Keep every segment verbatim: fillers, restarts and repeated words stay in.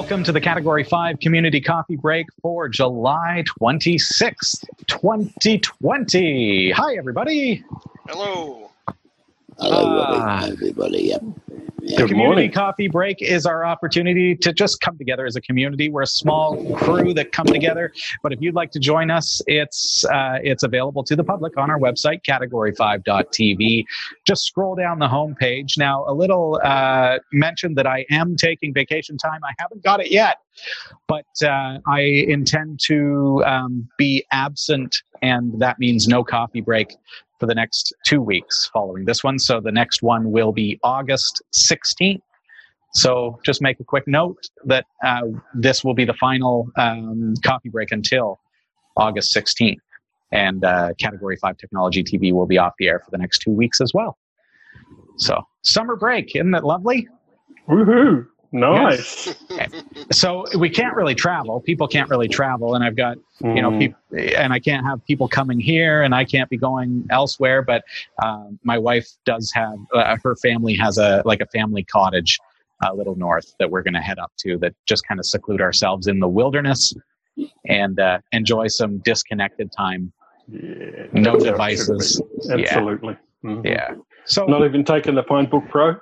Welcome to the Category five Community Coffee Break for July twenty-sixth, twenty twenty. Hi, everybody. Hello. Hello, Uh, everybody. Yep. The Good Community morning. Coffee Break is our opportunity to just come together as a community. We're a small crew that come together. But if you'd like to join us, it's uh, it's available to the public on our website, category five dot t v. Just scroll down the homepage. Now, a little uh, mention that I am taking vacation time. I haven't got it yet, but uh, I intend to um, be absent, and that means no coffee break for the next two weeks following this one. So the next one will be August sixteenth. So just make a quick note that uh, this will be the final um, coffee break until August sixteenth. And uh, Category five Technology T V will be off the air for the next two weeks as well. So summer break, isn't it lovely? Woohoo! Nice. Yes. So we can't really travel. People can't really travel, and I've got you know, people, and I can't have people coming here, and I can't be going elsewhere. But uh, my wife does have uh, her family has a like a family cottage a little north that we're going to head up to. That just kind of seclude ourselves in the wilderness and uh, enjoy some disconnected time. Yeah, no devices. Absolutely. Yeah. Mm-hmm. yeah. So not even taking the Pinebook Pro.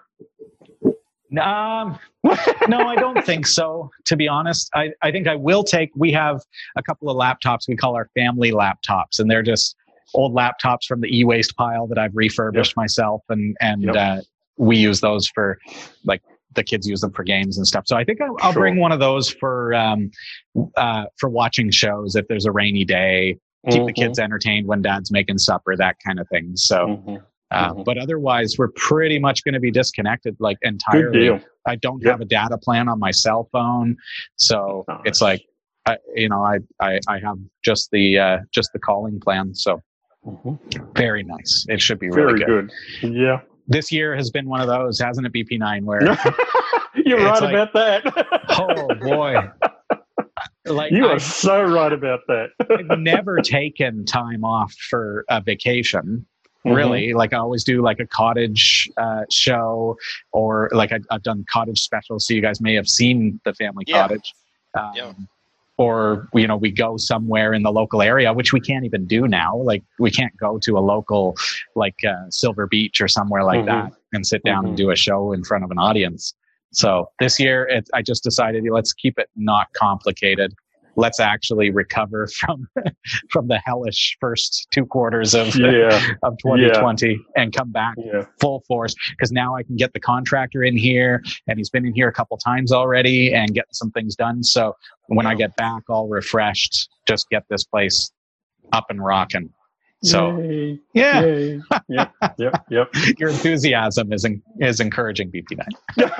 Um, no, I don't think so. To be honest, I, I think I will take, we have a couple of laptops we call our family laptops, and they're just old laptops from the e-waste pile that I've refurbished yep. myself. And, and, yep. uh, we use those for like the kids use them for games and stuff. So I think I'll, I'll sure. bring one of those for, um, uh, for watching shows. If there's a rainy day, keep mm-hmm. the kids entertained when dad's making supper, that kind of thing. So, mm-hmm. Uh, mm-hmm. But otherwise, we're pretty much going to be disconnected, like entirely. Good deal. I don't yep. have a data plan on my cell phone, so nice. It's like, I, you know, I, I, I have just the uh, just the calling plan. So mm-hmm. very nice. It should be very really good. good. Yeah. This year has been one of those, hasn't it, B P nine? Where you're right like, about that. Oh boy. Like you are I've, so right about that. I've never taken time off for a vacation. Really, mm-hmm. like I always do like a cottage uh, show, or like I, I've done cottage specials. So you guys may have seen the family yeah. cottage. Um, yeah. Or, you know, we go somewhere in the local area, which we can't even do now. Like we can't go to a local, like uh, Silver Beach or somewhere like mm-hmm. that and sit down mm-hmm. and do a show in front of an audience. So this year, it, I just decided, let's keep it not complicated. Let's actually recover from from the hellish first two quarters of yeah. of twenty twenty yeah. and come back yeah. full force, because now I can get the contractor in here, and he's been in here a couple times already and getting some things done. So when I get back all refreshed, just get this place up and rocking. So Yay. yeah, Yay. yep, yep, yep. Your enthusiasm is in, is encouraging, B P nine.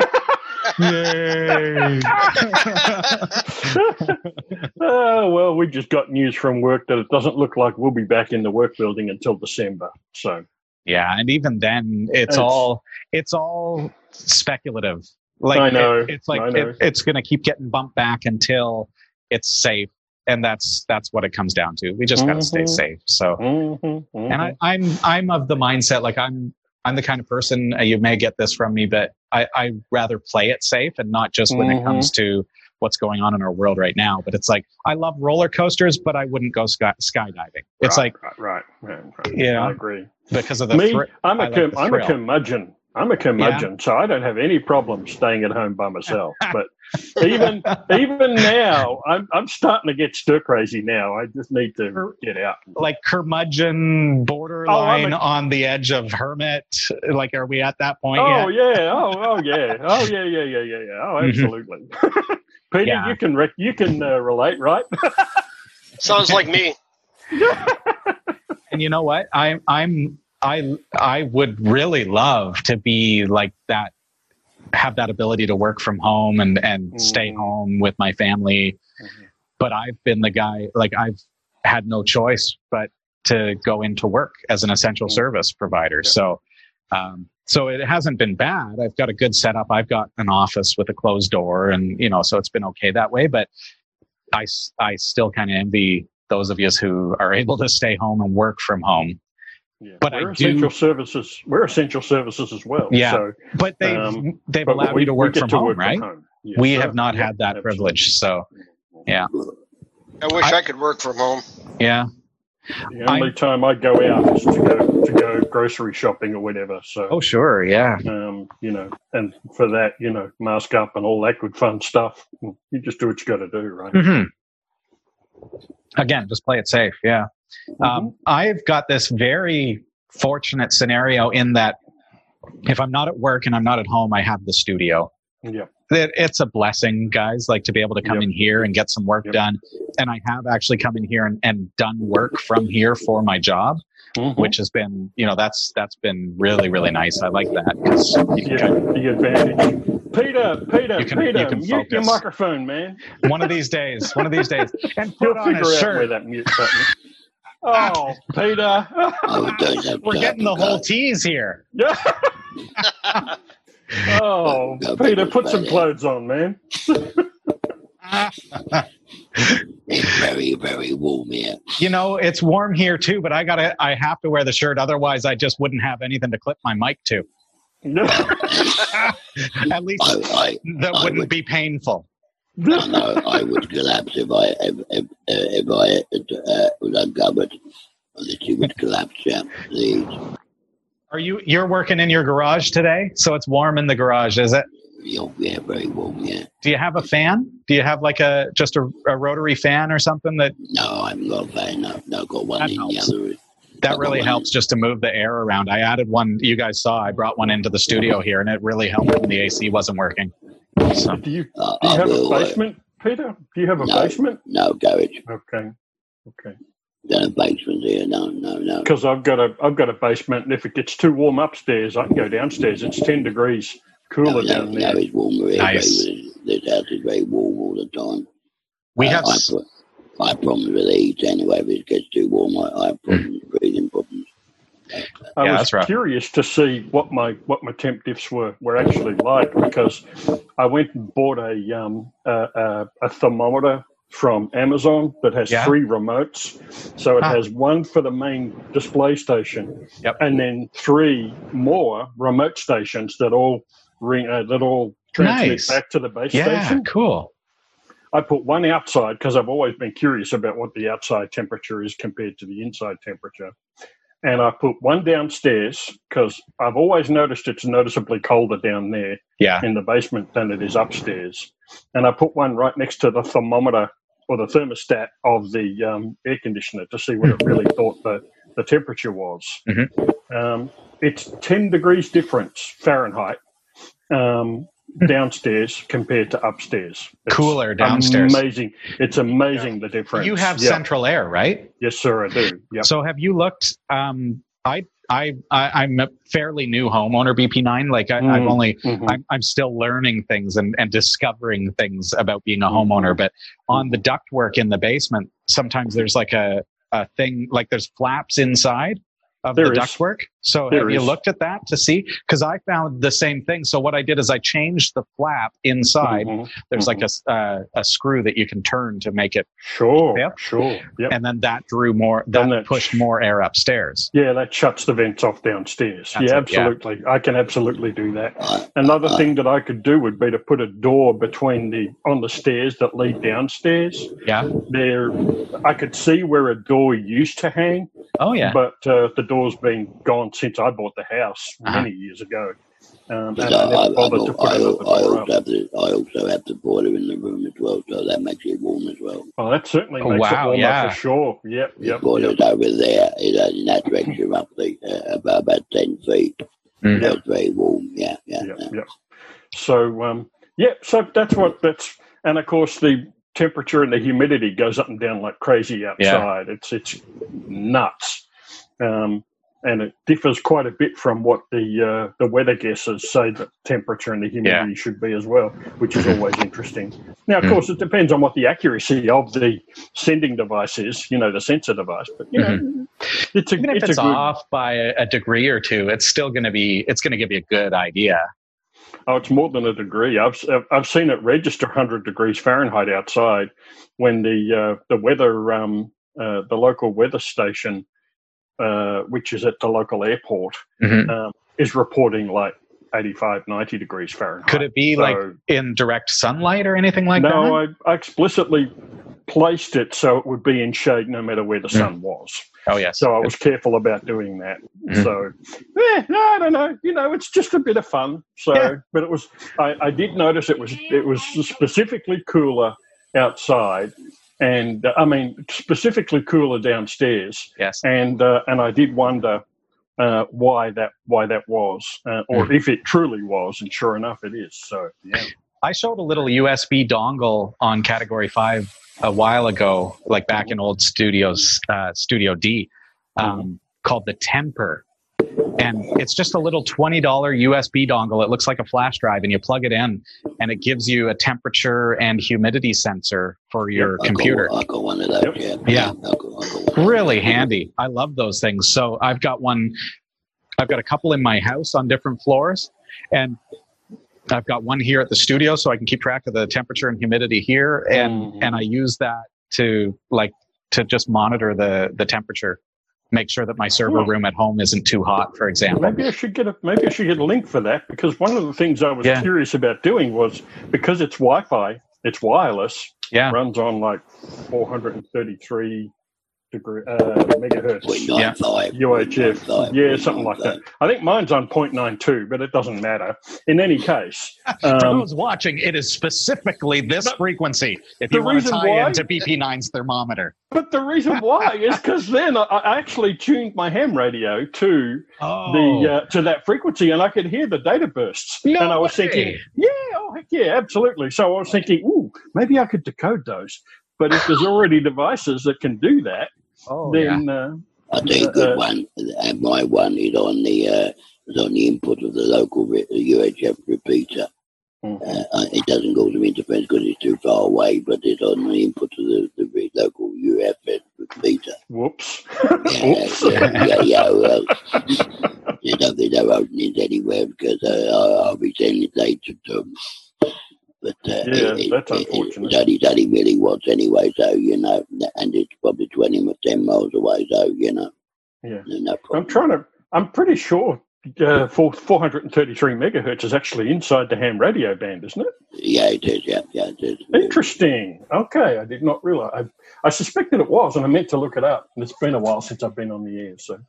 Yay! uh, well, we just got news from work that it doesn't look like we'll be back in the work building until December. So yeah, and even then, it's, it's all it's all speculative. Like I know, it, it's like I know. It, it's going to keep getting bumped back until it's safe, and that's that's what it comes down to. We just got to mm-hmm. stay safe. So, mm-hmm. Mm-hmm. and I, I'm I'm of the mindset, like I'm. I'm the kind of person, uh, you may get this from me, but I, I rather play it safe, and not just when mm-hmm. it comes to what's going on in our world right now. But it's like, I love roller coasters, but I wouldn't go sky, skydiving. It's right, like, right, right, right. You know, I agree. Because of the Me, thr- I'm a, like com- I'm a curmudgeon. I'm a curmudgeon, yeah. so I don't have any problem staying at home by myself. But even even now, I'm I'm starting to get stir crazy now. I just need to get out. Like curmudgeon, borderline oh, a, on the edge of hermit. Like, are we at that point oh, yet? yeah. Oh, oh, yeah. Oh, yeah, yeah, yeah, yeah, yeah. Oh, absolutely. Peter, yeah. you can rec- you can uh, relate, right? Sounds like me. And you know what? I'm I'm. I I would really love to be like that, have that ability to work from home and, and mm. stay home with my family. Mm-hmm. But I've been the guy, like I've had no choice but to go into work as an essential mm. service provider. Yeah. So, um, so it hasn't been bad. I've got a good setup. I've got an office with a closed door, and, you know, so it's been okay that way. But I, I still kind of envy those of us who are able to stay home and work from home. Yeah. But we're I essential do, services. We're essential services as well. Yeah, so, but they've um, they've but allowed we, you to work we get from to home, work right? From home. Yes, we sir. have not Yeah, had that absolutely. privilege. So, yeah, I wish I- I, could work from home. yeah. The only I- time I go out is to go to go grocery shopping or whatever. So, Oh, sure. Yeah. um, you know, and for that, you know, mask up and all that good fun stuff. You just do what you got to do, right? hmm Again, just play it safe. Yeah. Mm-hmm. Um, I've got this very fortunate scenario in that if I'm not at work and I'm not at home, I have the studio. Yeah. It, it's a blessing, guys, like to be able to come Yep. in here and get some work Yep. done. And I have actually come in here and, and done work from here for my job, Mhm. which has been, you know, that's that's been really, really nice. I like that because you can Yeah, kind of- the advantage. Peter, Peter, You can- Peter, you can mute your focus. microphone, man. one of these days, one of these days, and You'll put on a figure out where shirt. that mute button is. Oh, Peter. Oh, don't have We're to getting the have a whole go. tease here. Yeah. Oh, No, Peter, no, put some no. clothes on, man. It's very, very warm here. You know, it's warm here too, but I gotta, I have to wear the shirt. Otherwise, I just wouldn't have anything to clip my mic to. At least I, I, that I wouldn't would- be painful. I know I would collapse if I if if, if I uh, was uncovered. That you would collapse. Yeah, please. Are you? You're working in your garage today, so it's warm in the garage, is it? You're yeah, very warm. Yeah. Do you have a fan? Do you have like a just a, a rotary fan or something that No, I haven't got a fan. No, no, got one That in helps. the other. that really helps just to move the air around? I added one. You guys saw. I brought one into the studio here, and it really helped when the A C wasn't working. So Do you, Uh, do you I have will. a Uh, basement, Peter? Do you have a No. basement? no garage. Okay. Okay. Got a basement here. No, no, no. Because I've got a I've got a basement, and if it gets too warm upstairs, I can go downstairs. It's ten degrees No, cooler no, down no, there. it's warmer here. Nice. Very- This house is very warm all the time. we Uh, have. I, s- pro- I have problems with heat anyway. If it gets too warm, I, I have problems, breathing problems. I Yeah, was that's rough. curious to see what my what my temp diffs were, were actually like because I went and bought a um a, a, a thermometer from Amazon that has Yeah. three remotes. So it Ah. has one for the main display station, Yep. and then three more remote stations that all ring uh, that all transmit Nice. back to the base Yeah, station. cool. I put one outside because I've always been curious about what the outside temperature is compared to the inside temperature. And I put one downstairs because I've always noticed it's noticeably colder down there Yeah, in the basement than it is upstairs. And I put one right next to the thermometer or the thermostat of the um, air conditioner to see what it really thought the, the temperature was. Mhm. Um, it's ten degrees difference Fahrenheit um, downstairs compared to upstairs. It's Cooler downstairs. Amazing. It's amazing the difference. you have Yeah. central air, right? Yes, sir, I do. Yep. So have you looked? Um, I, I, I, I'm a fairly new homeowner, B P nine. Like I, I've Mhm. only, Mhm. I'm, I'm still learning things and, and discovering things about being a Mhm. homeowner. But on the ductwork in the basement, sometimes there's like a, a thing, like there's flaps inside of There the is. ductwork. So There have you is. looked at that to see? Because I found the same thing. So what I did is I changed the flap inside. Mhm. There's like a, s- uh, a screw that you can turn to make it, Sure, Yep. sure. Yep. and then that drew more, that, And that- pushed more air upstairs. Yeah, that shuts the vents off downstairs. That's yeah, it, yeah. absolutely. I can absolutely do that. I, Another I- thing that I could do would be to put a door between the on the stairs that lead downstairs. Yeah. There, I could see where a door used to hang, Oh yeah. but uh, the door's been gone since I bought the house Uh-huh. many years ago. Um, But and I I, I, never I, bothered to put I, another I door also up. have the I also have the boiler in the room as well, so that makes it warm as well. Oh, that certainly Oh, makes wow, it warmer yeah. for sure. Yep, The yep, boiler's yep. over there, you know, in that direction, roughly uh, about about ten feet. Mhm. So it's very warm. Yeah, yeah. Yep, yeah. yep. So, um, yeah, so that's what that's, and of course the temperature and the humidity goes up and down like crazy outside. It's it's nuts, um, and it differs quite a bit from what the uh, the weather guesses say the temperature and the humidity should be as well, which is always interesting. Now, of Mm. course, it depends on what the accuracy of the sending device is, you know, the sensor device. But you know, it's a Even if it's, it's, a good. off by a, a degree or two, it's still going to be, it's going to give you a good idea. Oh, it's more than a degree. I've I've seen it register one hundred degrees Fahrenheit outside when the uh, the weather um, uh, the local weather station, uh, which is at the local airport, Mhm. um, is reporting like eighty-five, ninety degrees Fahrenheit. Could it be So- like in direct sunlight or anything like that? no, I, I explicitly placed it so it would be in shade no matter where the sun was. Oh, yes. So I was careful about doing that. Mhm. So, yeah, no, I don't know. You know, it's just a bit of fun. So, Yeah. but it was. I, I did notice it was. It was specifically cooler outside, and uh, I mean specifically cooler downstairs. Yes. And uh, and I did wonder uh, why that why that was, uh, or Mm. if it truly was. And sure enough, it is. So, yeah. I showed a little U S B dongle on Category five a while ago, like back in old studios, uh, Studio D, um, called the Temper. And it's just a little twenty dollars U S B dongle. It looks like a flash drive, and you plug it in, and it gives you a temperature and humidity sensor for your I computer. Got, I got one of those. Yep. Yeah. Yeah. I got, I got one. Really handy. I love those things. So I've got one, I've got a couple in my house on different floors, and I've got one here at the studio so I can keep track of the temperature and humidity here. And, Mhm. and I use that to like, to just monitor the, the temperature, make sure that my server Cool. room at home isn't too hot, for example. Maybe I should get a maybe I should get a link for that, because one of the things I was Yeah. curious about doing was, because it's Wi-Fi, it's wireless, Yeah. runs on like four hundred thirty-three degree uh, megahertz Point nine five. U H F, yeah, something like that. I think mine's on point nine two, but it doesn't matter. In any case, For um, those watching, it is specifically this But frequency if the you want to reason tie why- into B P nine's thermometer. but the reason why is because then I, I actually tuned my ham radio to Oh, the uh, to that frequency, and I could hear the data bursts. No and I was way. thinking, yeah, oh heck yeah, absolutely. So I was thinking, ooh, maybe I could decode those. But if there's already devices that can do that, oh yeah. then uh, I'll tell you a good Uh, one. Uh, my one is on the uh, is on the input of the local re- U H F repeater. hmm. Uh, uh, it doesn't cause them interference because it's too far away, but it's on the input of the, the re- local U F F repeater. whoops, Yeah, oops. yeah, yeah, yeah, well, you know, there's no openings anywhere because uh, I- I'll be sending it later to them. But uh, Yeah, it, that's it, unfortunate. It, it, it only really was anyway, so, you know, and it's probably twenty or ten miles away, so, you know, Yeah. no, no problem. I'm trying to. I'm pretty sure uh, four four hundred thirty-three megahertz is actually inside the ham radio band, isn't it? Yeah, it is, yeah, yeah, it is. Interesting. Okay, I did not realize. I, I suspected it was, and I meant to look it up. And it's been a while since I've been on the air. So,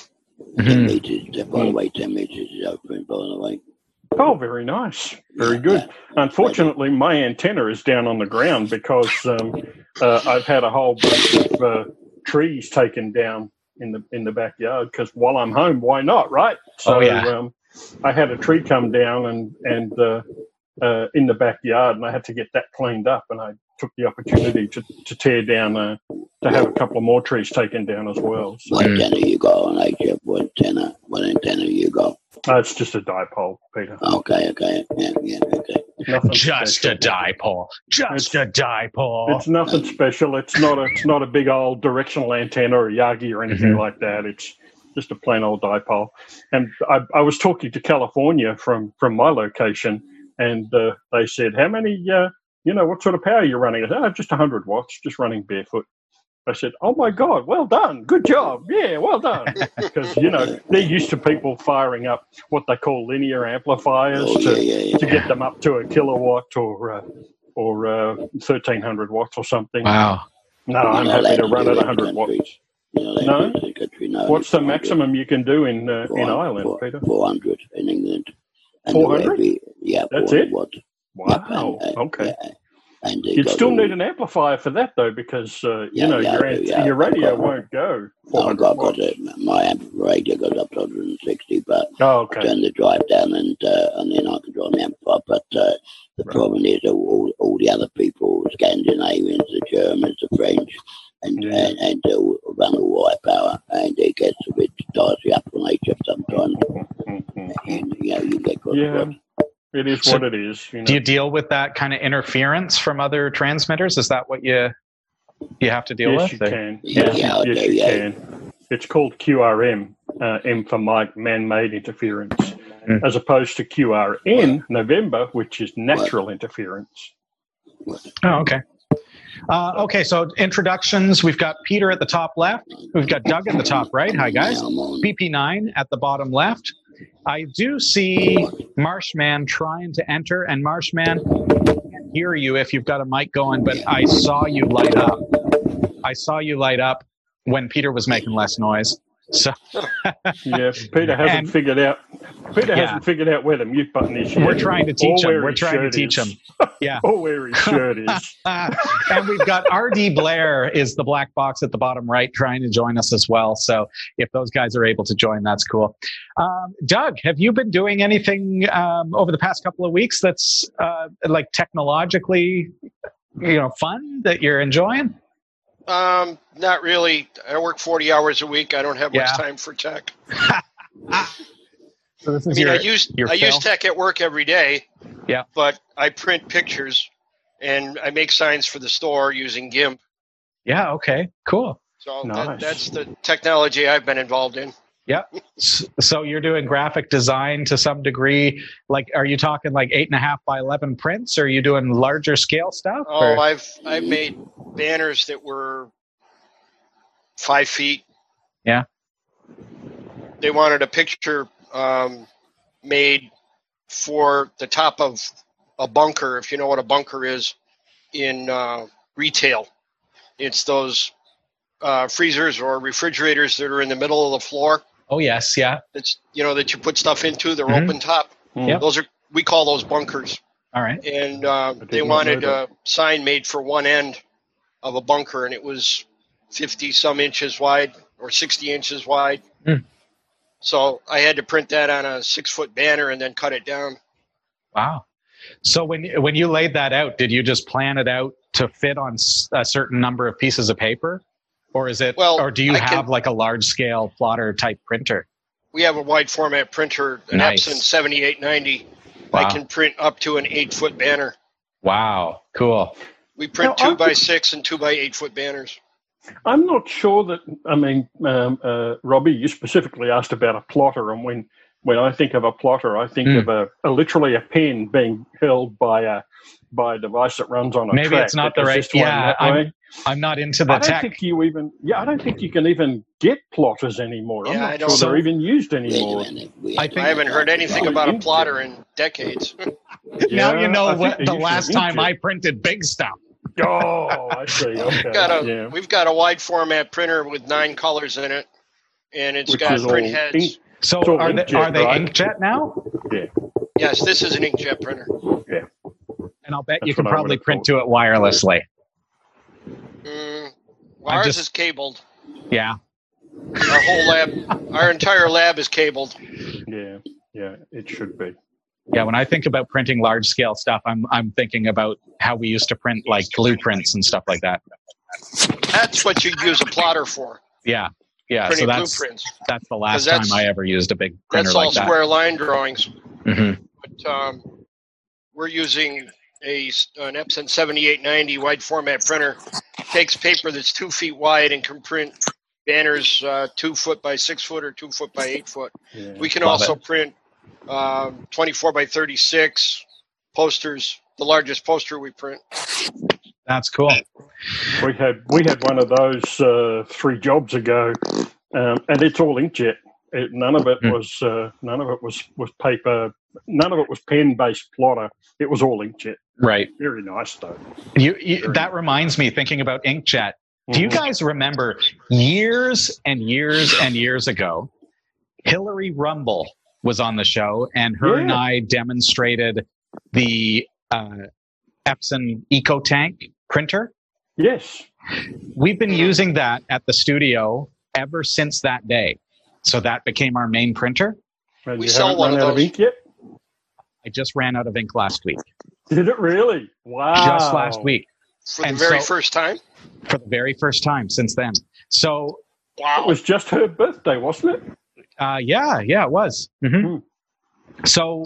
ten meters, by the way, ten meters is open, by the way. oh, very nice, very Yeah, good. yeah. Unfortunately, my antenna is down on the ground because um, uh, I've had a whole bunch of uh, trees taken down in the in the backyard. Because while I'm home, why not, right? So Oh, yeah. um, I had a tree come down and and uh, uh, in the backyard, and I had to get that cleaned up. And I took the opportunity to, to tear down uh, to have a couple of more trees taken down as well. So What Mm. antenna you got on H F? What antenna? What antenna you got? uh, it's just a dipole, Peter. Okay, okay, yeah, yeah, okay. Nothing Just special. a dipole. Just a dipole. It's nothing special. It's not a it's not a big old directional antenna or Yagi or anything Mhm. like that. It's just a plain old dipole. And I, I was talking to California from, from my location, and uh, they said, "How many? Uh, you know, what sort of power are you running?" I said, "Oh, just one hundred watts, just running barefoot." I said, "Oh my God, well done, good job, yeah, well done." Because you know they're used to people firing up what they call linear amplifiers Oh, to yeah, yeah, yeah. to get them up to a kilowatt or uh, or uh, thirteen hundred watts or something. Wow. No, You're I'm not happy to allowed run do at it in one hundred watts. countries. You're not allowed No? to do it in country, no, What's it's the four hundred. maximum you can do in uh, in Four- Ireland, four- Peter? four hundred in England. And four hundred? every- Yeah, That's four hundred it? watts. Wow. Yeah, and, uh, Okay. yeah, and it You'd goes still all- need an amplifier for that though, because uh, you Yeah, know yeah, your I do, ant- yeah. your radio I've got- won't go four I've hundred got, watts. got a, my amp radio goes up to one hundred sixty, but Oh, I okay. turn the drive down and uh, and then I can draw an amplifier. But uh, the Right. problem is that all, all the other people, Scandinavians, the Germans, the French, and Yeah. and, and uh, run all high power, and it gets a bit dicey up on H F sometimes. Mhm. And you know you get cross Yeah, it is So what it is. You know. Do you deal with that kind of interference from other transmitters? Is that what you you have to deal yes, with? you or- can. Yeah, Yes, yeah, I yes, do, you yeah. can. It's called Q R M, uh, M for Mike, man-made interference, Mm. as opposed to Q R N, November, which is natural interference. Oh, okay. Uh, okay, so introductions. We've got Peter at the top left. We've got Doug at the top right. Hi, guys. Now I'm on. B P nine at the bottom left. I do see Marshman trying to enter, and Marshman, I can't hear you if you've got a mic going, but I saw you light up. I saw you light up when Peter was making less noise. So yeah, Peter hasn't and, figured out. Peter yeah. hasn't figured out where the mute button is yet. We're trying to teach or him. We're trying to teach is. him. Yeah. Or where his shirt is. And we've got R D Blair is the black box at the bottom right trying to join us as well. So if those guys are able to join, that's cool. Um, Doug, have you been doing anything um, over the past couple of weeks that's uh, like technologically, you know, fun that you're enjoying? Um, not really. I work forty hours a week. I don't have Yeah. much time for tech. So this I is mean, your, I use your I use film? tech at work every day. Yeah. But I print pictures and I make signs for the store using GIMP. Yeah. Okay. Cool. So Nice. that, that's the technology I've been involved in. Yep. S- So you're doing graphic design to some degree. Like, are you talking like eight and a half by eleven prints? Or are you doing larger scale stuff? Oh, or- I've I've made banners that were five feet. Yeah. They wanted a picture um, made for the top of a bunker, if you know what a bunker is in uh, retail. It's those uh, freezers or refrigerators that are in the middle of the floor. Oh yes. Yeah. That's you know that you put stuff into. They're Mhm. open top. Yep. Those are we call those bunkers. All right. And uh, did they not wanted know a sign made for one end of a bunker, and it was fifty some inches wide or sixty inches wide. Mm. So I had to print that on a six foot banner and then cut it down. Wow. So when when you laid that out, did you just plan it out to fit on s- a certain number of pieces of paper, or is it? Well, or do you I have can- like a large scale plotter type printer? We have a wide format printer, an Nice. Epson seventy-eight ninety. Wow. I can print up to an eight foot banner. Wow. Cool. We print Now, two I'm- by six and two by eight foot banners. I'm not sure that. I mean, um, uh, Robbie, you specifically asked about a plotter, and when when I think of a plotter, I think Mm. of a, a literally a pen being held by a by a device that runs on a Maybe track. it's not that the goes right- this way and yeah, that I'm- way. I'm not into I the don't tech. think you even. Yeah, I don't think you can even get plotters anymore. I'm Yeah, not I sure don't- So- they're even used Wait a anymore. minute. We I have think- I haven't heard anything about a Inkjet. plotter in decades. Now Yeah, you know I think what they the used last to time inkjet. I printed big stuff. Oh, I see. Okay. We've got a yeah. we've got a wide format printer with nine colors in it, and it's Which got is print all heads. ink. So It's all are they inkjet, are they right? inkjet now? Yeah. Yes, this is an inkjet printer. And I'll bet That's you can what I probably would've print thought. to it wirelessly. Mm, I'm ours just- is cabled. Yeah. Our whole lab, our entire lab is cabled. Yeah. Yeah. It should be. Yeah, when I think about printing large scale stuff, I'm I'm thinking about how we used to print like blueprints and stuff like that. That's what you use a plotter for, Yeah. Yeah. printing So that's blueprints. that's the last 'Cause that's- time I ever used a big printer That's all like that. square line drawings. hmm But um, we're using a s- an Epson seventy-eight ninety wide format printer. Takes paper that's two feet wide and can print banners uh, two foot by six foot or two foot by eight foot. Yeah. We can Love also it. print um, twenty-four by thirty-six posters. The largest poster we print. That's cool. We had we had one of those uh, three jobs ago, um, and it's all inkjet. It, none of it Hmm. was uh, none of it was, was paper. None of it was pen based plotter. It was all inkjet. Right. Very nice though. You, you that reminds me thinking about inkjet. Do you Mhm. guys remember years and years and years ago, Hillary Rumble was on the show, and her Yeah. and I demonstrated the uh, Epson EcoTank printer. Yes. We've been using that at the studio ever since that day. So that became our main printer. And We you sell haven't one run of out of those. ink yet? I just ran out of ink last week. Did it really? Wow. Just last week For the And very so- first time. for the very first time since then. So Wow. It was just her birthday, wasn't it? Uh, yeah, yeah, it was. hmm Hmm. So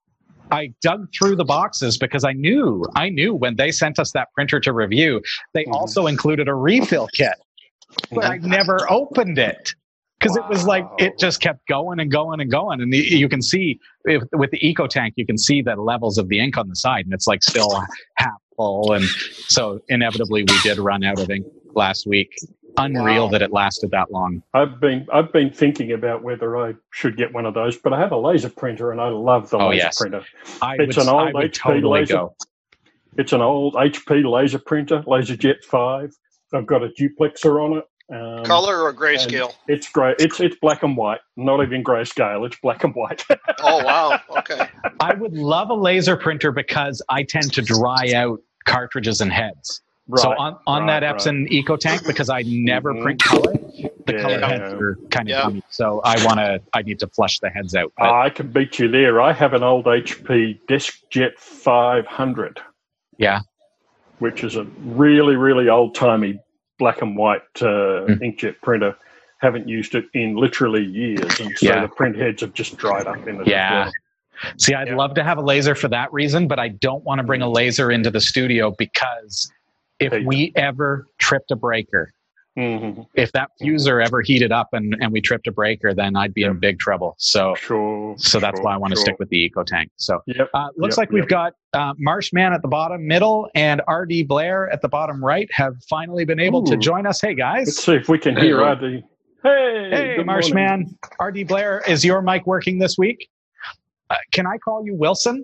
I dug through the boxes because I knew, I knew when they sent us that printer to review, they Mhm. also included a refill kit, but I never opened it because it was like, it Wow. just kept going and going and going. And the, you can see if, with the EcoTank, you can see the levels of the ink on the side, and it's like still half full. And so inevitably we did run out of ink last week. unreal Wow. that it lasted that long. I've been I've been thinking about whether I should get one of those, but I have a laser printer and I love the Oh, laser yes. printer. I It's would, an old I would H P totally laser. go. It's an old H P laser printer, LaserJet five. I've got a duplexer on it. Um, Color or and grayscale? It's great. It's it's black and white, not even grayscale. It's black and white. Oh, wow. Okay. I would love a laser printer because I tend to dry out cartridges and heads. Right, so on, on right, that Epson EcoTank, because I never Mhm. print color, the Yeah, color yeah. heads are kind of Yeah. funny. So I want to, I need to flush the heads out. But I can beat you there. I have an old H P DeskJet five hundred, yeah, which is a really, really old-timey black and white uh, Mm. inkjet printer. Haven't used it in literally years, and so Yeah. the print heads have just dried up in it. Yeah. as well. See, I'd Yeah. love to have a laser for that reason, but I don't want to bring a laser into the studio because if Hey. we ever tripped a breaker, Mhm. if that fuser ever heated up and, and we tripped a breaker, then I'd be in big trouble. So, Sure. so that's sure, why I want to sure. stick with the EcoTank. So, Yep. uh, looks Yep, like we've yep. got uh, Marshman at the bottom middle and R D Blair at the bottom right have finally been able to Ooh. join us. Hey guys. Let's see if we can hear R D. Hey, Hey, good morning. Marshman. R D Blair, is your mic working this week? Uh, can I call you Wilson?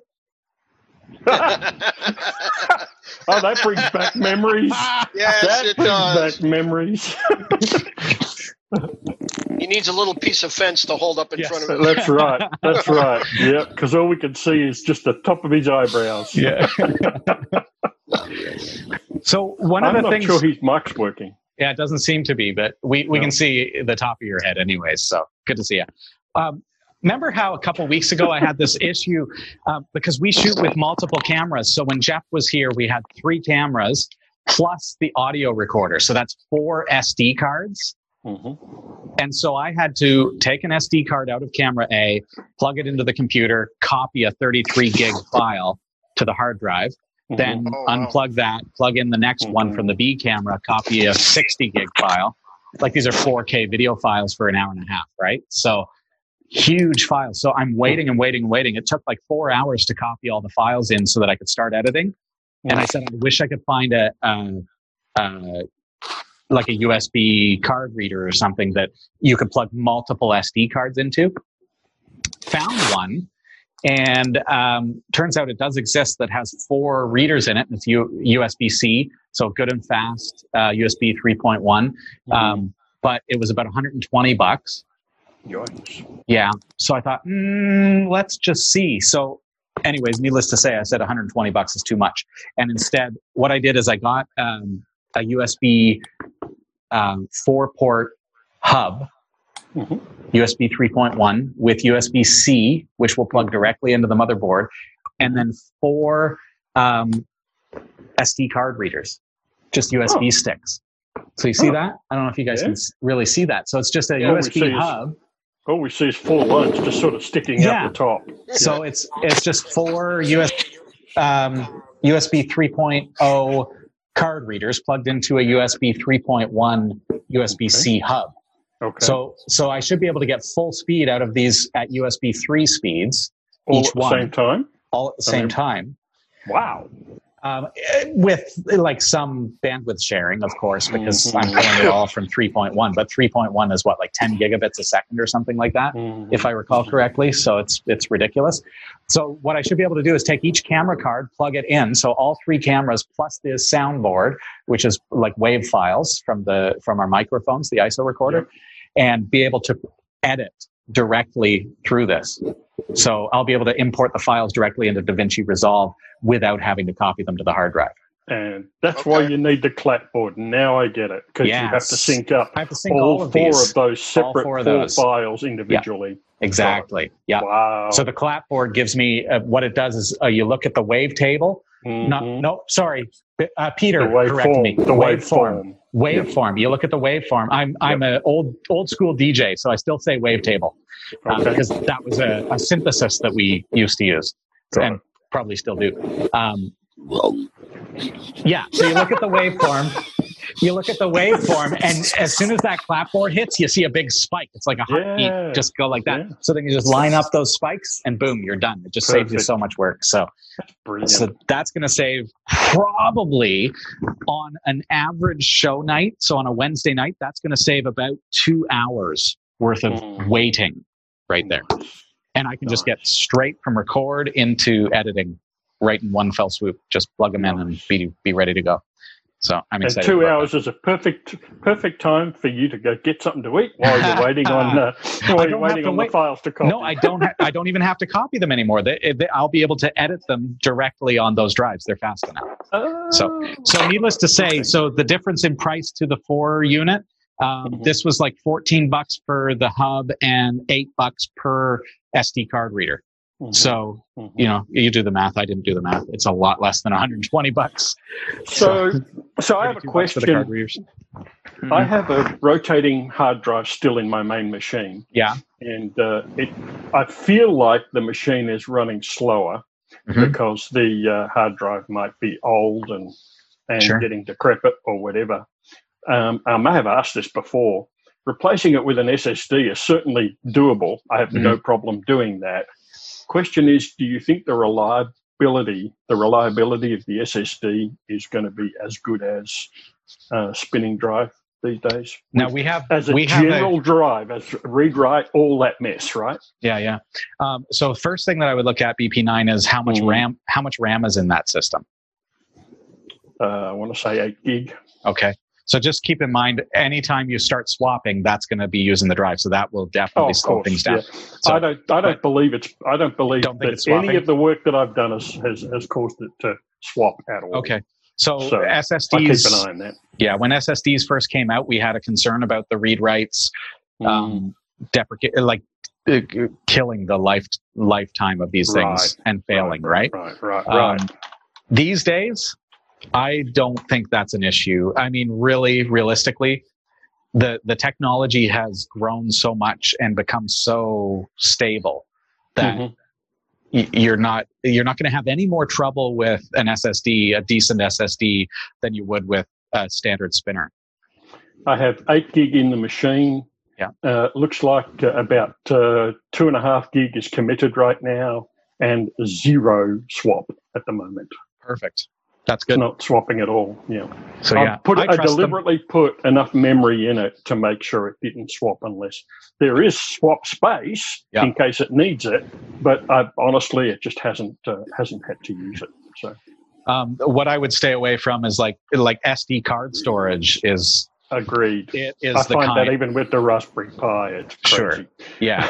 Oh, that brings back memories. Yes, that it brings does. back memories. He needs a little piece of fence to hold up in Yes. front of him. That's right. That's right. Yeah, because all we can see is just the top of his eyebrows. Yeah. So one of I'm the not things, sure his mic's working. yeah, it doesn't seem to be, but we, we No. can see the top of your head anyways. So good to see you. Um, remember how a couple weeks ago I had this issue um, because we shoot with multiple cameras. So when Jeff was here, we had three cameras plus the audio recorder. So that's four S D cards. Mm-hmm. And so I had to take an S D card out of camera A, plug it into the computer, copy a thirty-three gig file to the hard drive, then Oh, wow. unplug that, plug in the next one Mhm. from the B camera, copy a sixty gig file. Like these are four K video files for an hour and a half, right? So huge files. So I'm waiting and waiting and waiting. It took like four hours to copy all the files in so that I could start editing. And I said, I wish I could find a, uh, uh, like a U S B card reader or something that you could plug multiple S D cards into. Found one. And um, turns out it does exist that has four readers in it. It's U- USB-C, so good and fast, uh, U S B three point one. Um, but it was about one hundred twenty bucks. Yikes. Yeah. So I thought, mm, let's just see. So anyways, needless to say, I said one hundred twenty bucks is too much. And instead, what I did is I got um, a U S B um, four port hub, Mhm. U S B three point one with U S B C, which will plug directly into the motherboard, and then four um, S D card readers, just U S B Oh. sticks. So you see Oh. that? I don't know if you guys Yeah. can s- really see that. So it's just a Yeah, we U S B see is- hub. All we see is four lines just sort of sticking Yeah. out the top. So it's it's just four U S um, U S B three point oh card readers plugged into a U S B three point one U S B C hub. Okay. So so I should be able to get full speed out of these at U S B three speeds, all each at the one. same time? all at the I same mean- time. Wow. Um, eh, with eh, like some bandwidth sharing, of course, because Mhm. I'm pulling it all from three point one. But three point one is what, like ten gigabits a second or something like that, Mhm. if I recall correctly. So it's it's ridiculous. So what I should be able to do is take each camera card, plug it in. So all three cameras plus the soundboard, which is like wave files from the from our microphones, the I S O recorder, Yep. and be able to edit directly through this. So I'll be able to import the files directly into DaVinci Resolve without having to copy them to the hard drive. And that's why Okay. you need the clapboard. Now I get it. Because you have to Yes. sync up I have to sync all, all of four these. of those separate four four, of those. files individually. Exactly. Yeah. Wow. So the clapboard gives me uh, what it does is uh, you look at the wave table. No, Mhm. no, sorry, uh, Peter, The correct waveform. me. The waveform. Waveform. You look at the waveform. I'm I'm an old old school D J, so I still say wavetable uh, Okay. because that was a, a synthesis that we used to use Got and probably still do. Um, Wrong. yeah. So you look at the waveform. you look at the waveform, and as soon as that clapboard hits, you see a big spike. It's like a heartbeat, Yeah. just go like that. Yeah. So then you just line up those spikes, and boom, you're done. It just saves you Perfect. so much work. So, Brilliant. so that's going to save probably on an average show night. So on a Wednesday night, that's going to save about two hours worth of Mm. waiting right there. And I can just get straight from record into editing right in one fell swoop. Just plug them in and be be ready to go. So I'm And excited. two about hours is a perfect perfect time for you to go get something to eat while you're waiting on uh, while you're don't have waiting to on wait. the files to that. copy. No, I don't. Ha- I don't even have to copy them anymore. They, they, I'll be able to edit them directly on those drives. They're fast enough. Oh. So, so needless to say, so the difference in price to the four unit, um, Mhm. this was like fourteen bucks for the hub and eight bucks per S D card reader. Mhm. So, Mhm. you know, you do the math. I didn't do the math. It's a lot less than one hundred twenty bucks. So, so I have a thirty-two bucks for the card question. readers. I have a rotating hard drive still in my main machine, Yeah. and uh, it. I feel like the machine is running slower Mhm. because the uh, hard drive might be old and and Sure. getting decrepit or whatever. Um, I may have asked this before. Replacing it with an S S D is certainly doable. I have no problem doing that. Question is, do you think the reliability, the reliability of the S S D is going to be as good as uh, spinning drive these days? Now we have As a we have a, general drive, as read write, all that mess, right? yeah, yeah. Um, so first thing that I would look at B P nine is how much Mhm. RAM how much RAM is in that system. Uh, I want to say eight gig. Okay. So just keep in mind, anytime you start swapping, that's going to be using the drive. So that will definitely Oh, of slow course, things down. yeah. So, I don't. I don't but- believe it's. I don't believe Don't think that it's swapping? any of the work that I've done has has, has caused it to swap at all. okay. So, So, I keep S S Ds, an eye on that. yeah, when S S Ds first came out, we had a concern about the read writes, Mm. um, deprecate, like uh, killing the life lifetime of these things Right. and failing, right? Right. Right. Um, Right. These days, I don't think that's an issue. I mean, really, realistically, the the technology has grown so much and become so stable that Mhm. y- you're not you're not going to have any more trouble with an S S D, a decent S S D, than you would with a standard spinner. I have eight gig in the machine. Yeah. Uh, looks like uh, about uh, two and a half gig is committed right now, and zero swap at the moment. Perfect. That's It's good. not swapping at all. Yeah. So yeah, I put I I trust them. deliberately put enough memory in it to make sure it didn't swap unless there is swap space Yeah. in case it needs it. But I, honestly, it just hasn't uh, hasn't had to use it. So Um, what I would stay away from is like like S D card storage is agreed. it is I the find kind. that even with the Raspberry Pi, it's crazy. Sure. Yeah.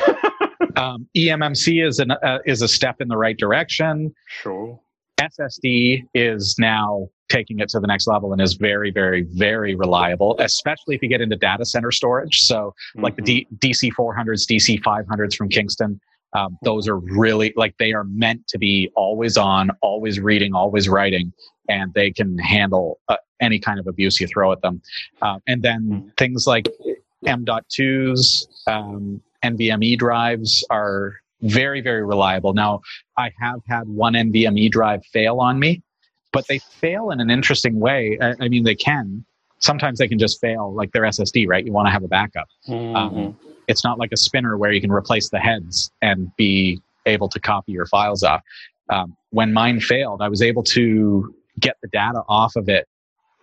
um, E M M C is an uh, is a step in the right direction. Sure. S S D is now taking it to the next level and is very, very, very reliable, especially if you get into data center storage. So like Mhm. the D- DC four hundreds, D C five hundreds from Kingston, um, those are really like they are meant to be always on, always reading, always writing, and they can handle uh, any kind of abuse you throw at them. Uh, and then Mhm. things like M dot twos, um, NVMe drives are very, very reliable. Now, I have had one NVMe drive fail on me, but they fail in an interesting way. I, I mean, they can. Sometimes they can just fail, like their S S D, right? You want to have a backup. Mhm. Um, it's not like a spinner where you can replace the heads and be able to copy your files off. Um, when mine failed, I was able to get the data off of it,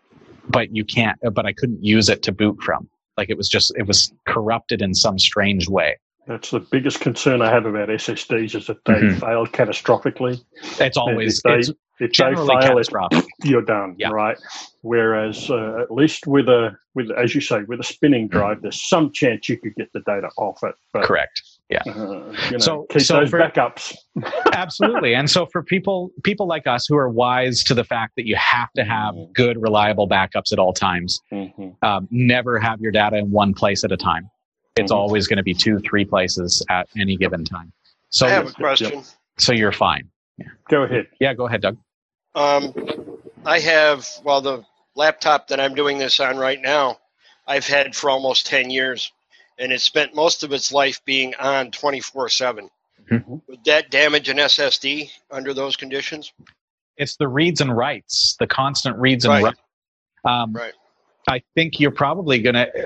but you can't. But I couldn't use it to boot from. Like it was just, it was corrupted in some strange way. That's the biggest concern I have about S S Ds is that they Mhm. fail catastrophically. It's always if they, it's if they generally fail, it, catastrophic. you're done, Yeah. right? Whereas uh, at least with a with as you say with a spinning drive, there's some chance you could get the data off it. But, Correct. Yeah. Uh, you know, So- keep so those for- backups. Absolutely. And so for people people like us who are wise to the fact that you have to have Mhm. good, reliable backups at all times, Mhm. um, never have your data in one place at a time. It's Mhm. always going to be two, three places at any given time. So, I have a yep, question. so you're fine. Go ahead. Yeah, go ahead, Doug. Um, I have, well, the laptop that I'm doing this on right now, I've had for almost ten years, and it spent most of its life being on twenty-four seven. Mhm. Would that damage an S S D under those conditions? It's the reads and writes, the constant reads and Right. writes. Um, Right. I think you're probably going to,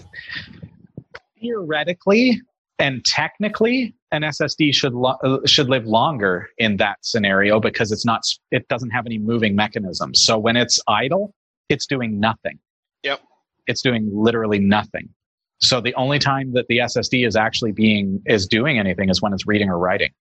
theoretically and technically, an S S D should lo- should live longer in that scenario because it's not, it doesn't have any moving mechanisms. So when it's idle, it's doing nothing. Yep. It's doing literally nothing. So the only time that the S S D is actually being is doing anything is when it's reading or writing,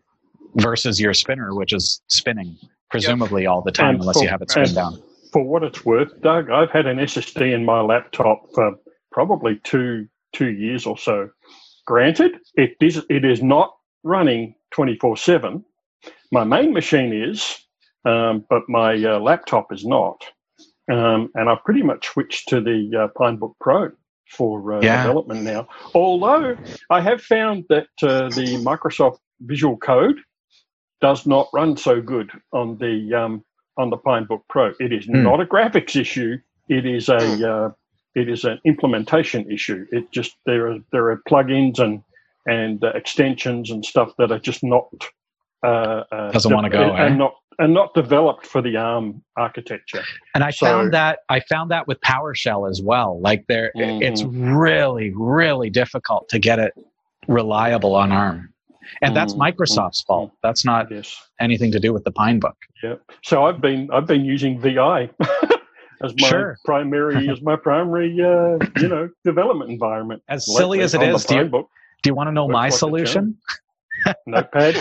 versus your spinner, which is spinning presumably yep. all the time, and unless for, you have it spin down. For what it's worth, Doug, I've had an S S D in my laptop for probably two two years or so. Granted, it is it is not running twenty-four seven. My main machine is, um, but my uh, laptop is not. Um, and I've pretty much switched to the uh, Pinebook Pro for uh, yeah. development now. Although I have found that uh, the Microsoft Visual Code does not run so good on the um, on the Pinebook Pro. It is mm. not a graphics issue. It is a uh, it is an implementation issue. It just there are there are plugins and and uh, extensions and stuff that are just not uh, uh, doesn't de- want to go and eh? not and not developed for the ARM architecture. And I so, found that I found that with PowerShell as well. Like there, mm-hmm. it's really really difficult to get it reliable on ARM. And that's Microsoft's mm-hmm. fault. That's not yes. anything to do with the Pinebook. Yeah. So I've been I've been using V I as my sure. primary as my primary uh, you know development environment. As silly as it is, do you, do you want to know my solution? Notepad.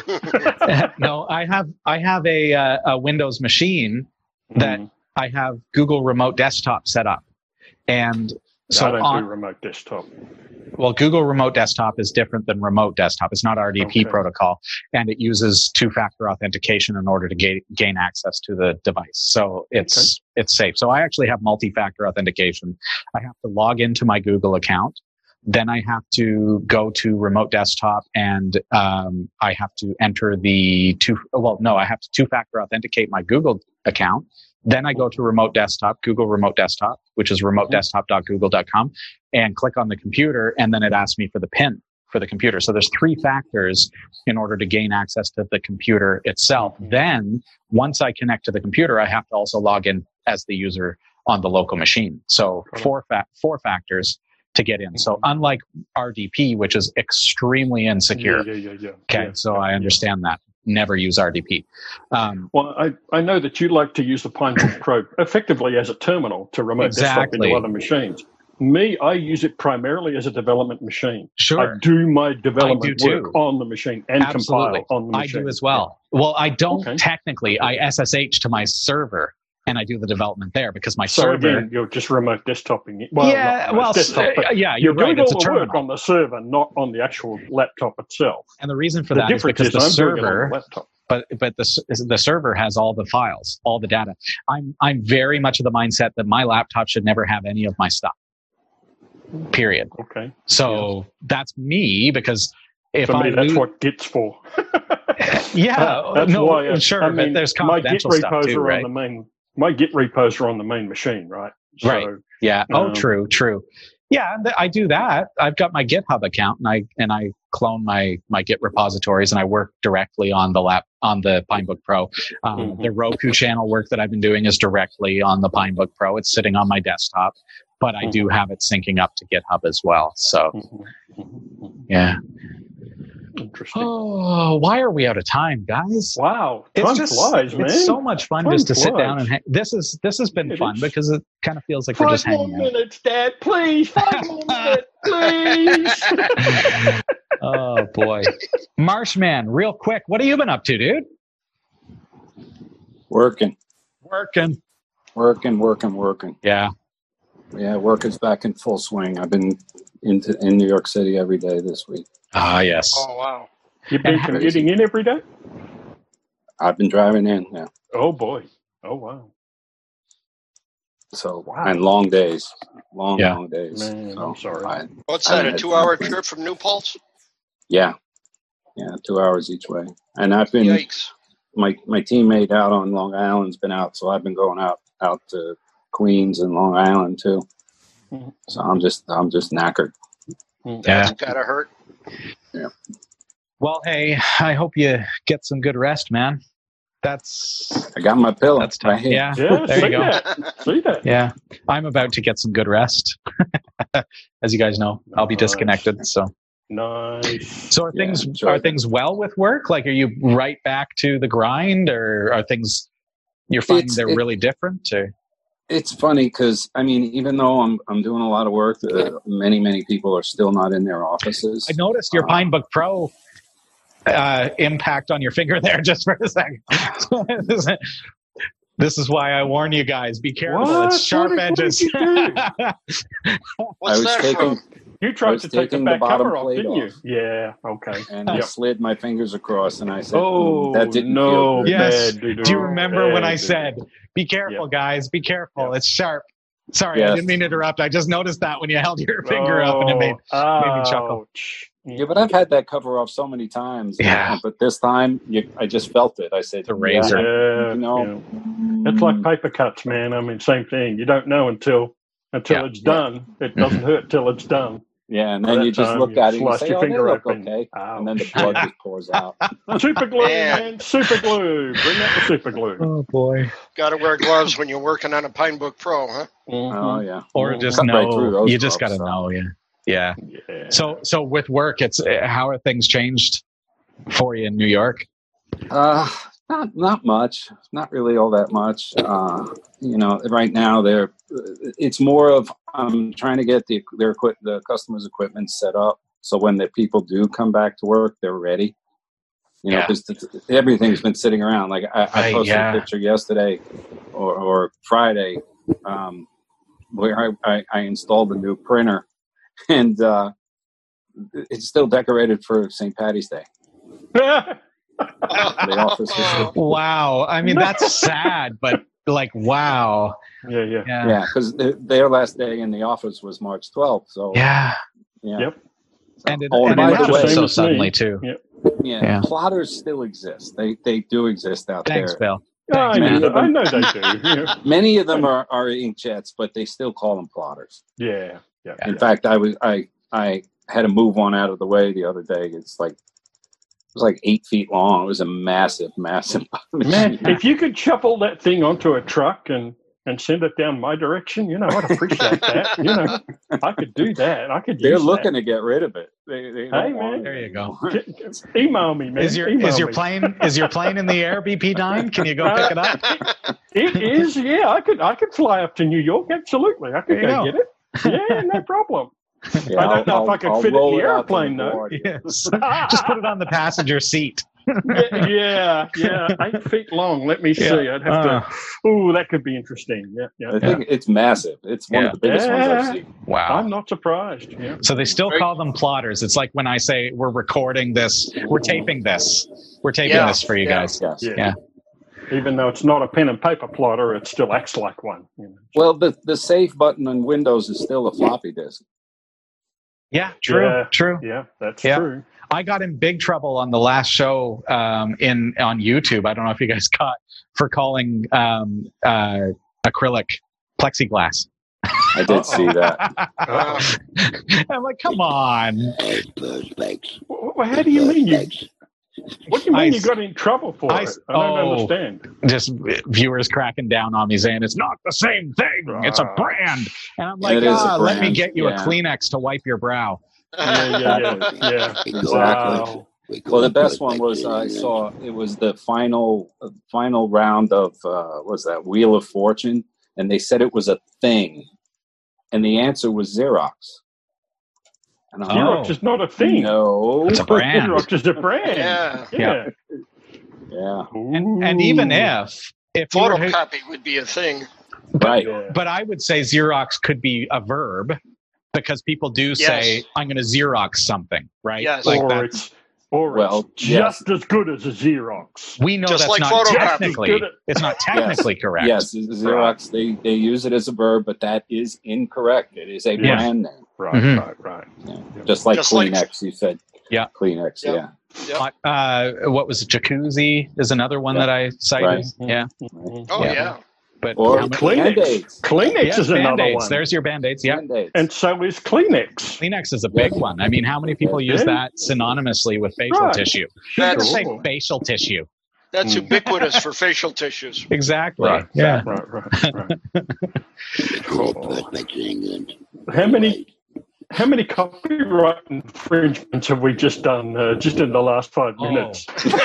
No, I have I have a uh, a Windows machine that mm. I have Google Remote Desktop set up, and so I don't on, do remote desktop. Well, Google Remote Desktop is different than Remote Desktop. It's not R D P okay. protocol, and it uses two-factor authentication in order to ga- gain access to the device. So it's okay. it's safe. So I actually have multi-factor authentication. I have to log into my Google account. Then I have to go to Remote Desktop, and um, I have to enter the two. Well, no, I have to two-factor authenticate my Google account. Then I go to Remote Desktop, Google Remote Desktop, which is remote desktop dot google dot com, and click on the computer, and then it asks me for the PIN for the computer. So there's three factors in order to gain access to the computer itself. Then once I connect to the computer, I have to also log in as the user on the local machine. So four fa- four factors to get in. So unlike R D P, which is extremely insecure. Yeah, yeah, yeah, yeah. Okay, yeah, so yeah, I understand yeah. that. Never use R D P. Um, well, I, I know that you like to use the Pinebook Pro effectively as a terminal to remote exactly. desktop into other machines. Me, I use it primarily as a development machine. Sure. I do my development do work on the machine and Absolutely. compile on the machine. I do as well. Yeah. Well, I don't okay. technically. I S S H to my server, and I do the development there because my so server. Again, you're just remote desktoping it. Well, yeah, well, desktop, uh, yeah, you're, you're right. doing It's all a the terminal. work on the server, not on the actual laptop itself. And the reason for the that is because is the I'm server. doing it on the laptop. But but the the server has all the files, all the data. I'm I'm very much of the mindset that my laptop should never have any of my stuff. Period. Okay. So yeah. that's me because if for me, I that's lose, what Git's for. yeah, uh, that's no, why. Uh, sure. I mean, but there's my Git confidential repos stuff too, are right? on the main. My Git repos are on the main machine, right? So, right. Yeah. Oh, um, true. True. Yeah, I do that. I've got my GitHub account, and I and I clone my my Git repositories, and I work directly on the lap on the Pinebook Pro. Um, mm-hmm. The Roku channel work that I've been doing is directly on the Pinebook Pro. It's sitting on my desktop, but I mm-hmm. do have it syncing up to GitHub as well. So, mm-hmm. yeah. Interesting. Oh, why are we out of time, guys? Wow, it's time just flies, man. It's so much fun time just to flies. sit down and hang. This is this has been it fun is. because it kind of feels like five we're just more hanging out. minutes, Dad, please. Five more minutes, please. Oh boy, Marshman, real quick, what have you been up to, dude? Working, working, working, working, working. Yeah, yeah. Work is back in full swing. I've been into in New York City every day this week. Ah, yes. Oh, wow. You've been commuting in every day? I've been driving in, yeah. Oh, boy. Oh, wow. So, wow. And long days. Long, yeah. long days. Man, so I'm sorry. I, What's that, I a two-hour trip from New Paltz? Yeah. Yeah, two hours each way. And I've been... Yikes. My, my teammate out on Long Island's been out, so I've been going out, out to Queens and Long Island, too. Mm-hmm. So I'm just I'm just knackered. Yeah. That's gotta hurt. Yeah. Well, hey, I hope you get some good rest, man. That's I got my pillow. that's tough. right here. Yeah, Yeah, there see you go. that. See that? Yeah, I'm about to get some good rest. As you guys know, I'll be Nice. disconnected. So, Nice. so are Yeah, things enjoy are that. things well with work? Like, are you right back to the grind, or are things you're finding It's- they're it- really different? Or It's funny because I mean, even though I'm I'm doing a lot of work, uh, many many people are still not in their offices. I noticed your Uh, Pine Book Pro uh, impact on your finger there just for a second. This is why I warn you guys: be careful. What? It's sharp What did- what edges. did you do? I What's was that taking from? You I tried was to take the taking the back bottom cover off, plate didn't you? off. Yeah. Okay. and I Yep. slid my fingers across, and I said, Oh, "Mm, that didn't no, feel good." Yes. bad doo-doo. Do you remember when Bad I doo-doo. said, "Be careful, guys. Be careful. Yep. It's sharp." Sorry, I Yes. didn't mean to interrupt. I just noticed that when you held your finger up, and it made Oh, made me chuckle. ouch. Yeah, but I've had that cover off so many times. Yeah. uh, But this time, you, I just felt it. I said, It's a razor. Yeah, you know, yeah. It's like paper cuts, man. I mean, same thing. You don't know until until Yeah. it's done. It doesn't hurt till it's done. yeah, and By then that you just time, look you at it and you slice say, your "Oh, they finger look open. okay," and then the Ouch. blood just pours out. Super glue, Man. man. Super glue. Bring out the super glue. Oh boy! Got to wear gloves when you're working on a Pine Book Pro, huh? Mhm. Oh yeah, Or Mhm. just Cut right through know. those You just got ropes, to so. know. Yeah, yeah. Yeah. So, so with work, it's how are things changed for you in New York? Uh, not not much. Not really all that much. Uh, you know, right now they're. It's more of I'm trying to get the their equip the customers' equipment set up so when the people do come back to work, they're ready. You know, Yeah. because everything's been sitting around. Like I, I Right, posted yeah. a picture yesterday or, or Friday um, where I, I, I installed a new printer, and uh, it's still decorated for Saint Patty's Day. The office is still Wow. I mean, that's sad, but like, wow. yeah, yeah. Yeah. Yeah, because their last day in the office was March twelfth. So Yeah. yeah. Yep. So- And it, oh, and and it by the happened way, so Same as me. suddenly too. Yeah. yeah, Yeah. plotters still exist. They they do exist out Thanks, there. Bill. I, Thanks, know, man. I know they do. Yeah. Many of them are, are inkjets, but they still call them plotters. Yeah. Yeah. In yeah. fact, I was I I had to move one out of the way the other day. It's like it was like eight feet long. It was a massive, massive Man, machine. if you could shuffle that thing onto a truck and, and send it down my direction, you know, I'd appreciate that. You know, I could do that. I could They're use looking to get rid of it. They, they Hey, don't man. want it There you go. anymore. that. Get- get- email me, man. Is your email is your me. plane is your plane in the air, B P nine? Can you go pick it up? It is, yeah. I could I could fly up to New York. Absolutely, I could There you go go. get it. Yeah, no problem. Yeah, I don't know if I could fit it in roll the out to airplane, though. board. Yes. Just put it on the passenger seat. yeah, yeah, yeah, eight feet long. Let me see. Yeah. I'd have Uh, to. Ooh, that could be interesting. Yeah, yeah. I think it's massive. It's one Yeah. of the biggest ones Yeah. I've seen. wow. I'm not surprised. Yeah. So they still Right. call them plotters. It's like when I say we're recording this, we're taping this, we're taping Yeah. this for you Yeah. guys. Yes. Yeah. Yeah. Even though it's not a pen and paper plotter, it still acts like one. You know. Well, the the save button on Windows is still a floppy disk. Yeah, true, Yeah. true. Yeah, that's Yeah. true. I got in big trouble on the last show um, in on YouTube. I don't know if you guys caught for calling um, uh, acrylic plexiglass. I did see that. Uh, I'm like, come on. Hey, perspex. Well, how do you mean you? Perspex. What do you mean I- you got in trouble for I- it? I don't oh. understand. Just viewers cracking down on me saying it's not the same thing. It's a Right. brand. And I'm like, It is a ah, let me brand, get you yeah. a Kleenex to wipe your brow. Yeah, yeah, yeah, yeah. Exactly. Wow. We call Well, the it best one perspex was in I England. saw it was the final uh, final round of uh, what was that Wheel of Fortune, and they said it was a thing, and the answer was Xerox. And I'm Oh. Xerox is not a thing. no, It's a brand. Xerox is a brand. Yeah. Yeah. yeah, And, and even if, if you were to- Photocopy would be a thing. right. Yeah. but I would say Xerox could be a verb because people do say, Yes. I'm going to Xerox something, right? Yes. Like or that's, it's or Well, it's yes. just as good as a Xerox. we know Just that's like not photocopy. technically, Good at- it's not technically correct. Yes, Xerox. They they use it as a verb, but that is incorrect. It is a Yeah. brand name, Right, Mhm. right, right. yeah. just like Just like- Kleenex. You said, Yeah. Kleenex. Yeah. Yeah, Yep. Uh, what was it? Jacuzzi is another one Yeah. that I cited. Right. Yeah. Oh, Yeah. yeah. But or how many- Kleenex. Band-Aids. Kleenex yeah, is another Band-Aids. one. There's your Band-Aids. Yeah. Band-Aids. And so is Kleenex. Kleenex is a big Yes. one. I mean, how many people use Yeah. that synonymously with facial Right. tissue? Who's going to That's- say Sure. facial tissue? That's Mm. ubiquitous for facial tissues. Exactly. Right. Yeah. Right. Right. Right. It's all perfect in England. How many? How many copyright infringements have we just done uh, just in the last five Oh. minutes?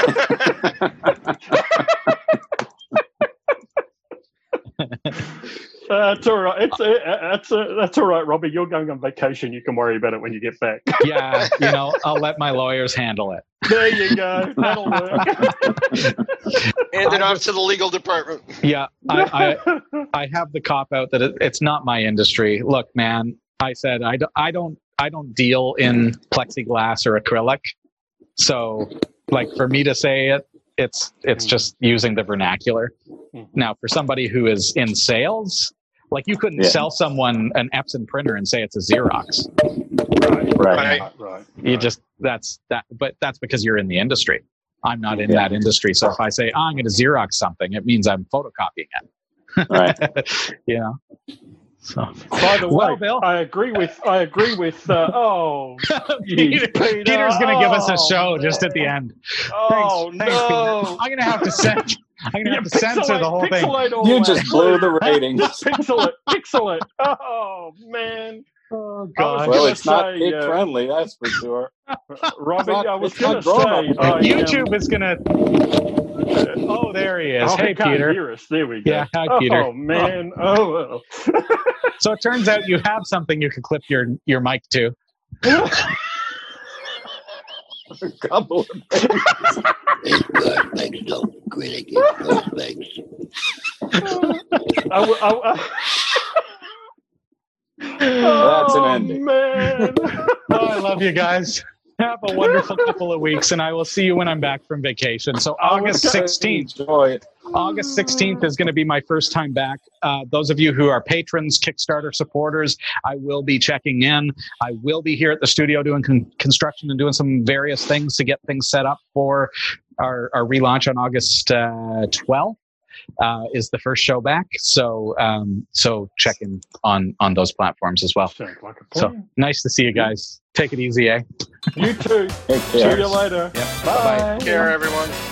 That's all right. It's uh, that's uh, that's all right, Robbie. You're going on vacation. You can worry about it when you get back. Yeah. You know, I'll let my lawyers handle it. There you go. That'll work. Hand it off to the legal department. Yeah. I, I, I have the cop out that it, it's not my industry. Look, man, I said, I, do, I don't, I don't deal in plexiglass or acrylic. So like for me to say it, it's, it's just using the vernacular. Now for somebody who is in sales, like you couldn't Yeah. sell someone an Epson printer and say it's a Xerox. Right. Right. Right. Right. You just, that's that, but that's because you're in the industry. I'm not in Yeah. that industry. So if I say, oh, I'm going to Xerox something, it means I'm photocopying it. Right. You know? So, By the Well, way, Bill. I agree with I agree with. Uh, oh, Peter, Peter. Peter's going to give us a Oh, show just man. at the end. Oh thanks, thanks, no! Peter. I'm going to have to censor. I'm going to Yeah, have to censor the whole thing. pixelate all You that. just blew the ratings. Just pixel it, pixel it. Oh man! Oh, God. Well, gonna it's not say, kid uh, friendly, that's for sure. Robbie, not- I was it's not going to grown say, up. I, um, YouTube is going to. Oh, there he is. oh, Hey, he can't Peter. hear us. There we go. Yeah, hi, Peter. Oh man! Oh well. So it turns out you have something you can clip your, your mic to. A couple of things. It's perfect. Don't critic. It's perfect. I, w- I, w- That's an oh, ending. Man. Oh, I love you guys. Have a wonderful couple of weeks, and I will see you when I'm back from vacation. So August sixteenth. Enjoy it. August sixteenth is going to be my first time back. Uh, those of you who are patrons, Kickstarter supporters, I will be checking in. I will be here at the studio doing con- construction and doing some various things to get things set up for our, our relaunch on August uh, twelfth. Uh, is the first show back. So um, so check in on, on those platforms as well. Sounds like a So plan. nice to see you guys. Take it easy, eh? You too. Take See care. you later. Yep. Bye. Bye-bye. Take care, everyone.